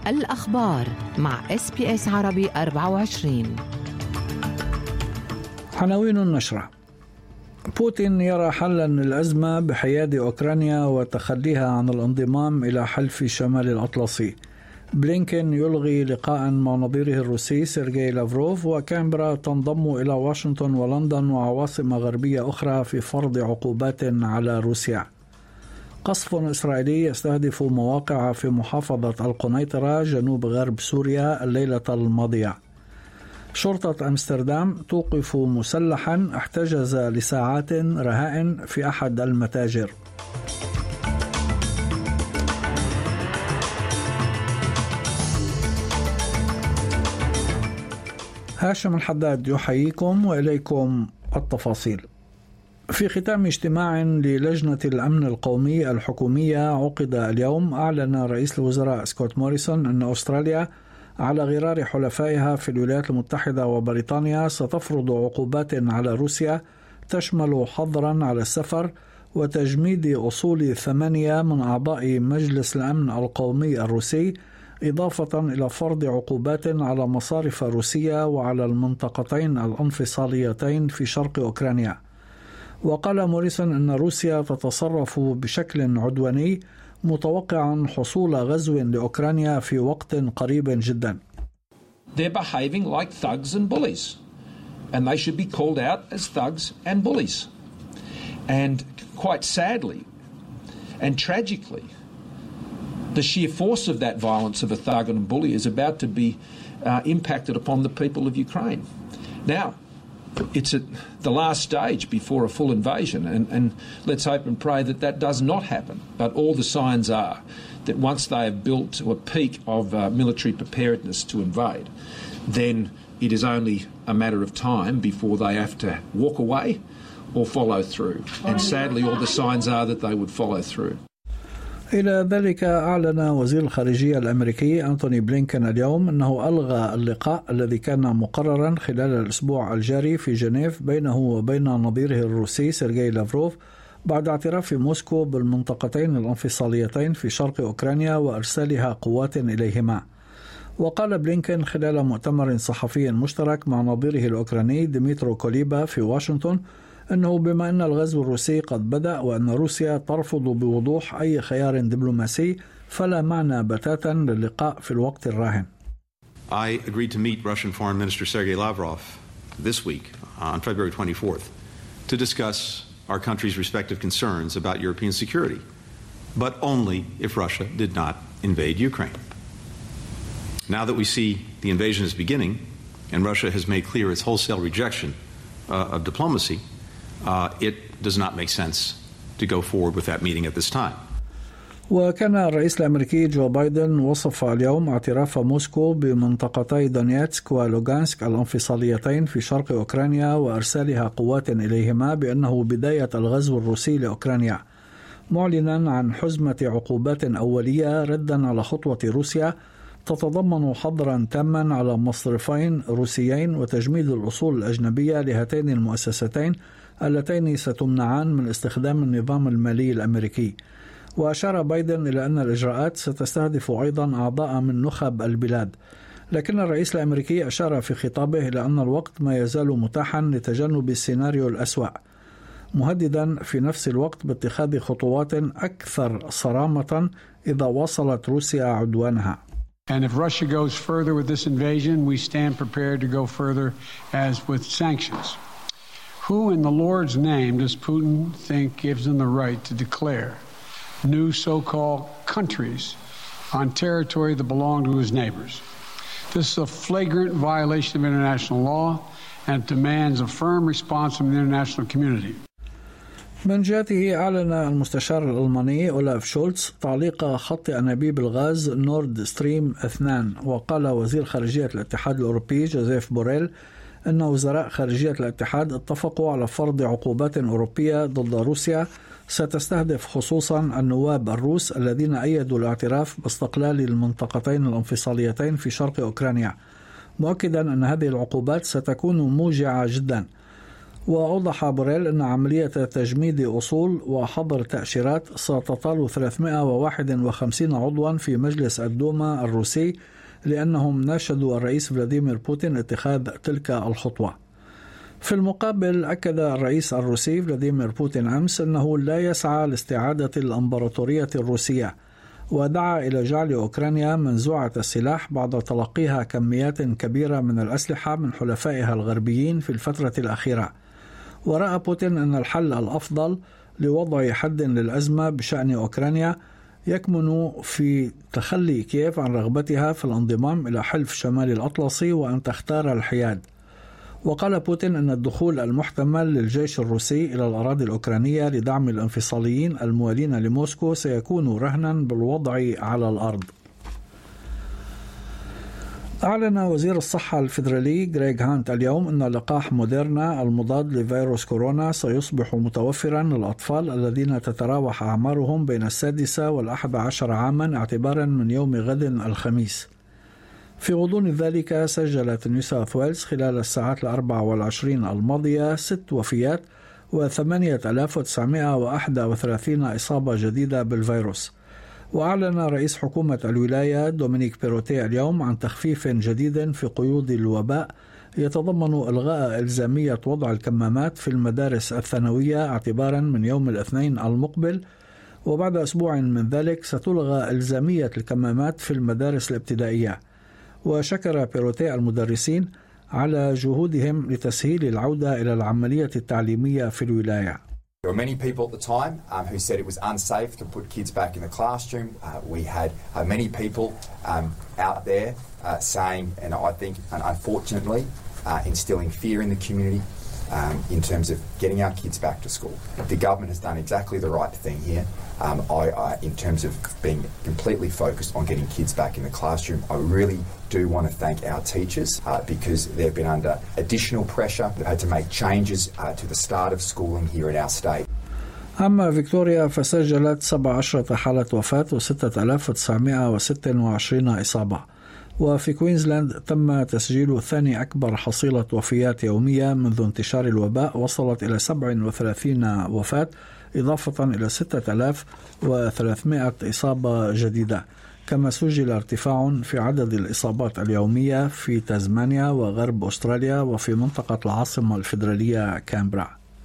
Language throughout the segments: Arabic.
الأخبار مع SBS عربي 24. عناوين النشرة: بوتين يرى حلا للأزمة بحياد أوكرانيا وتخليها عن الانضمام إلى حلف شمال الأطلسي. بلينكين يلغي لقاء مع نظيره الروسي سيرغي لافروف، وكامبرا تنضم إلى واشنطن ولندن وعواصم غربية أخرى في فرض عقوبات على روسيا. قصف إسرائيلي يستهدف مواقع في محافظة القنيطرة جنوب غرب سوريا الليلة الماضية. شرطة أمستردام توقف مسلحا احتجز لساعات رهائن في أحد المتاجر. هاشم الحداد يحييكم وإليكم التفاصيل. في ختام اجتماع للجنة الأمن القومي الحكومية عقد اليوم، أعلن رئيس الوزراء سكوت موريسون أن أستراليا على غرار حلفائها في الولايات المتحدة وبريطانيا ستفرض عقوبات على روسيا تشمل حظرا على السفر وتجميد أصول 8 من أعضاء مجلس الأمن القومي الروسي، إضافة إلى فرض عقوبات على مصارف روسية وعلى المنطقتين الانفصاليتين في شرق أوكرانيا. وقال موريسون أن روسيا تتصرف بشكل عدواني، متوقعا حصول غزو لأوكرانيا في وقت قريب جدا. They're behaving like thugs and bullies, and they should be called out as thugs and bullies. And quite sadly and tragically, the sheer force of that violence of a thug and a bully is about to be impacted upon the people of Ukraine. Now, it's at the last stage before a full invasion, and let's hope and pray that that does not happen. But all the signs are that once they have built to a peak of military preparedness to invade, then it is only a matter of time before they have to walk away or follow through. And sadly, all the signs are that they would follow through. إلى ذلك، أعلن وزير الخارجية الأمريكي أنتوني بلينكين اليوم أنه ألغى اللقاء الذي كان مقررا خلال الأسبوع الجاري في جنيف بينه وبين نظيره الروسي سيرغي لافروف، بعد اعتراف موسكو بالمنطقتين الانفصاليتين في شرق أوكرانيا وإرسالها قوات إليهما. وقال بلينكين خلال مؤتمر صحفي مشترك مع نظيره الأوكراني ديميترو كوليبا في واشنطن أنه بما أن الغزو الروسي قد بدأ وأن روسيا ترفض بوضوح أي خيار دبلوماسي، فلا معنى بتاتا للقاء في الوقت الراهن. I agreed to meet Russian Foreign Minister Sergei Lavrov this week on February 24th to discuss our country's respective concerns about European security, but only if Russia did not invade Ukraine. Now that we see the invasion is beginning and Russia has made clear its wholesale rejection of diplomacy, it does not make sense to go forward with that meeting at this time. وكان الرئيس الأمريكي جو بايدن وصف اليوم اعتراف موسكو بمنطقتي دونيتسك ولوغانسك الانفصاليتين في شرق أوكرانيا وإرسالها قوات إليهما بأنه بداية الغزو الروسي لأوكرانيا، معلنا عن حزمة عقوبات أولية ردا على خطوة روسيا تتضمن حظرا تاما على مصرفين روسيين وتجميد الأصول الأجنبية لهاتين المؤسستين اللتين ستمنعان من استخدام النظام المالي الأمريكي. وأشار بايدن إلى أن الإجراءات ستستهدف أيضا أعضاء من نخب البلاد، لكن الرئيس الأمريكي أشار في خطابه إلى أن الوقت ما يزال متاحا لتجنب السيناريو الأسوأ، مهددا في نفس الوقت باتخاذ خطوات أكثر صرامة إذا واصلت روسيا عدوانها. And if Russia goes further with this invasion, we stand prepared to go further as with sanctions. Who in the Lord's name does Putin think gives him the right to declare new so-called countries on territory that belong to his neighbors? This is a flagrant violation of international law and demands a firm response from the international community. من جهته أعلن المستشار الألماني أولاف شولتز تعليق خط أنابيب الغاز نورد ستريم 2، وقال وزير خارجية الاتحاد الأوروبي جوزيف بوريل أن وزراء خارجية الاتحاد اتفقوا على فرض عقوبات أوروبية ضد روسيا ستستهدف خصوصا النواب الروس الذين أيدوا الاعتراف باستقلال المنطقتين الانفصاليتين في شرق أوكرانيا، مؤكدا أن هذه العقوبات ستكون موجعة جدا. وأوضح بوريل أن عملية تجميد أصول وحظر تأشيرات ستطال 351 عضوا في مجلس الدوما الروسي لأنهم ناشدوا الرئيس فلاديمير بوتين اتخاذ تلك الخطوة. في المقابل أكد الرئيس الروسي فلاديمير بوتين أمس أنه لا يسعى لاستعادة الإمبراطورية الروسية، ودعا إلى جعل أوكرانيا منزوعة السلاح بعد تلقيها كميات كبيرة من الأسلحة من حلفائها الغربيين في الفترة الأخيرة. ورأى بوتين أن الحل الأفضل لوضع حد للأزمة بشأن أوكرانيا يكمن في تخلي كييف عن رغبتها في الانضمام إلى حلف شمال الأطلسي وأن تختار الحياد. وقال بوتين أن الدخول المحتمل للجيش الروسي إلى الأراضي الأوكرانية لدعم الانفصاليين الموالين لموسكو سيكون رهنا بالوضع على الأرض. أعلن وزير الصحة الفيدرالي غريغ هانت اليوم أن لقاح موديرنا المضاد لفيروس كورونا سيصبح متوفرا للأطفال الذين تتراوح أعمارهم بين 6 و11 عاما اعتبارا من يوم غد الخميس. في غضون ذلك سجلت نيو ساوث ويلز خلال الساعات 24 الماضية 6 وفيات و8931 إصابة جديدة بالفيروس. وأعلن رئيس حكومة الولاية دومينيك بيروتي اليوم عن تخفيف جديد في قيود الوباء يتضمن إلغاء إلزامية وضع الكمامات في المدارس الثانوية اعتبارا من يوم الاثنين المقبل، وبعد أسبوع من ذلك ستلغى إلزامية الكمامات في المدارس الابتدائية. وشكر بيروتي المدرسين على جهودهم لتسهيل العودة إلى العملية التعليمية في الولاية. There were many people at the time who said it was unsafe to put kids back in the classroom. We had many people out there saying, and I think unfortunately instilling fear in the community in terms of getting our kids back to school. The government has done exactly the right thing here. In terms of being completely focused on getting kids back in the classroom, I really do want to thank our teachers because they've been under additional pressure. They've had to make changes to the start of schooling here in our state. أما فيكتوريا فسجلت 17 حالة وفاة و6926 إصابة. وفي كوينزلاند تم تسجيل ثاني أكبر حصيلة وفيات يومية منذ انتشار الوباء، وصلت إلى 37 وفاة إضافة إلى 6300 إصابة جديدة. كما سجل ارتفاع في عدد الإصابات اليومية في تازمانيا وغرب أستراليا وفي منطقة العاصمة الفيدرالية كامبرا.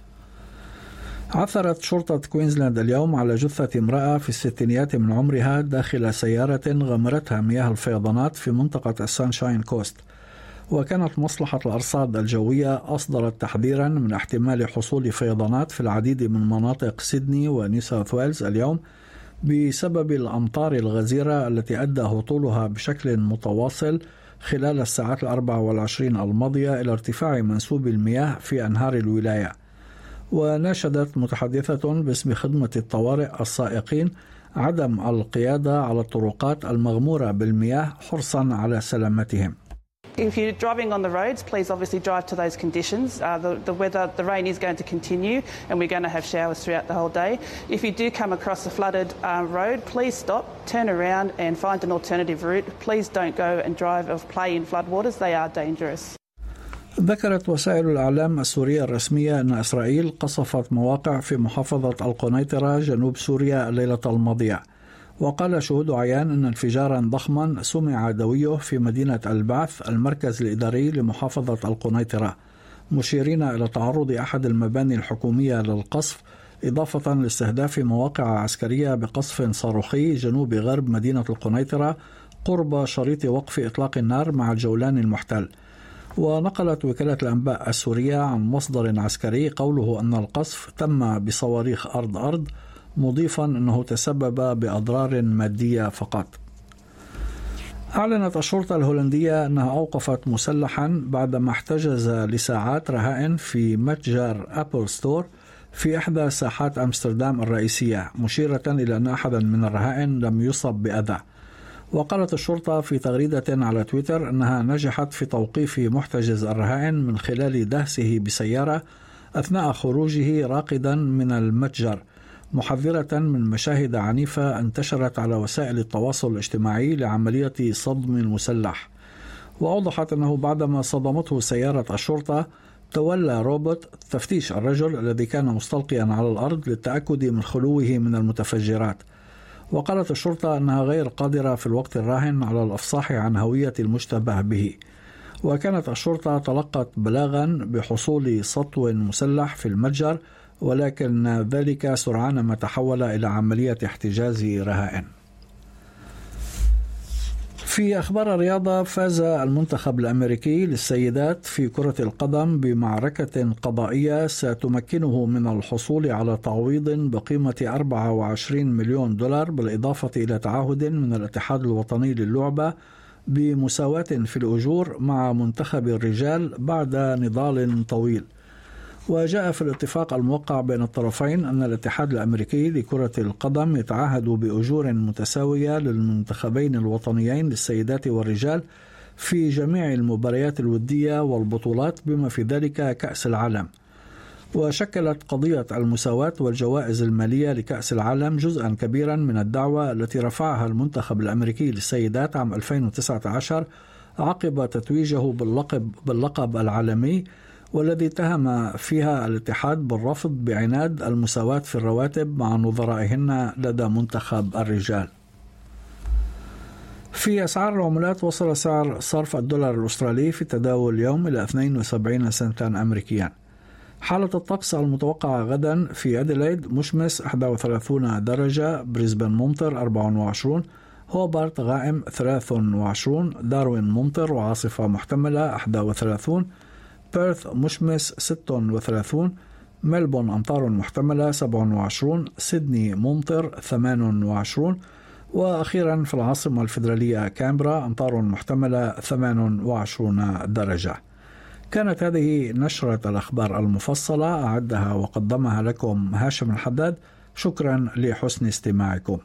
عثرت شرطة كوينزلاند اليوم على جثة امرأة في الستينيات من عمرها داخل سيارة غمرتها مياه الفيضانات في منطقة السانشاين كوست. وكانت مصلحة الأرصاد الجوية أصدرت تحذيرا من احتمال حصول فيضانات في العديد من مناطق سيدني ونيو ساوث ويلز اليوم بسبب الأمطار الغزيرة التي أدى هطولها بشكل متواصل خلال الساعات 24 الماضية إلى ارتفاع منسوب المياه في أنهار الولاية. وناشدت متحدثة باسم خدمة الطوارئ السائقين عدم القيادة على الطرقات المغمورة بالمياه حرصا على سلامتهم. If you're driving on the roads, please obviously drive to those conditions. The weather, the rain is going to continue and we're going to have showers throughout the whole day. If you do come across a flooded road, please stop, turn around and find an alternative route. Please don't go and drive or play in floodwaters. They are dangerous. ذكرت وسائل الإعلام السورية الرسمية أن إسرائيل قصفت مواقع في محافظة القنيطرة جنوب سوريا الليلة الماضية. وقال شهود عيان أن انفجارا ضخما سمع دويه في مدينة البعث المركز الإداري لمحافظة القنيطرة، مشيرين إلى تعرض أحد المباني الحكومية للقصف، إضافة لاستهداف مواقع عسكرية بقصف صاروخي جنوب غرب مدينة القنيطرة قرب شريط وقف إطلاق النار مع الجولان المحتل. ونقلت وكالة الأنباء السورية عن مصدر عسكري قوله أن القصف تم بصواريخ أرض، مضيفا أنه تسبب بأضرار مادية فقط. أعلنت الشرطة الهولندية أنها أوقفت مسلحا بعدما احتجز لساعات رهائن في متجر أبل ستور في إحدى ساحات أمستردام الرئيسية، مشيرة إلى أن أحدا من الرهائن لم يصب بأذى. وقالت الشرطة في تغريدة على تويتر أنها نجحت في توقيف محتجز الرهائن من خلال دهسه بسيارة أثناء خروجه راقدا من المتجر، محذرة من مشاهد عنيفة انتشرت على وسائل التواصل الاجتماعي لعملية صدم مسلح. وأوضحت أنه بعدما صدمته سيارة الشرطة تولى روبوت تفتيش الرجل الذي كان مستلقيا على الأرض للتأكد من خلوه من المتفجرات. وقالت الشرطة أنها غير قادرة في الوقت الراهن على الإفصاح عن هوية المشتبه به. وكانت الشرطة تلقت بلاغا بحصول سطو مسلح في المتجر، ولكن ذلك سرعان ما تحول إلى عملية احتجاز رهائن. في أخبار الرياضة، فاز المنتخب الأمريكي للسيدات في كرة القدم بمعركة قضائية ستمكنه من الحصول على تعويض بقيمة 24 مليون دولار، بالإضافة إلى تعهد من الاتحاد الوطني للعبة بمساواة في الأجور مع منتخب الرجال بعد نضال طويل. وجاء في الاتفاق الموقع بين الطرفين أن الاتحاد الأمريكي لكرة القدم يتعهد بأجور متساوية للمنتخبين الوطنيين للسيدات والرجال في جميع المباريات الودية والبطولات بما في ذلك كأس العالم. وشكلت قضية المساواة والجوائز المالية لكأس العالم جزءا كبيرا من الدعوة التي رفعها المنتخب الأمريكي للسيدات عام 2019 عقب تتويجه باللقب العالمي، والذي اتهم فيها الاتحاد بالرفض بعناد المساواة في الرواتب مع نظرائهن لدى منتخب الرجال. في أسعار العملات، وصل سعر صرف الدولار الأسترالي في التداول اليوم إلى 72 سنتا أمريكيا. حالة الطقس المتوقعة غدا: في أديلايد مشمس 31 درجة، بريسبن ممطر 24، هوبارت غائم 23، داروين ممطر وعاصفة محتملة 31، بيرث مشمس 36، ملبون أمطار محتملة 27، سيدني ممطر 28، وأخيرا في العاصمة الفيدرالية كامبرا أمطار محتملة 28 درجة. كانت هذه نشرة الأخبار المفصلة، أعدها وقدمها لكم هاشم الحداد. شكرا لحسن استماعكم.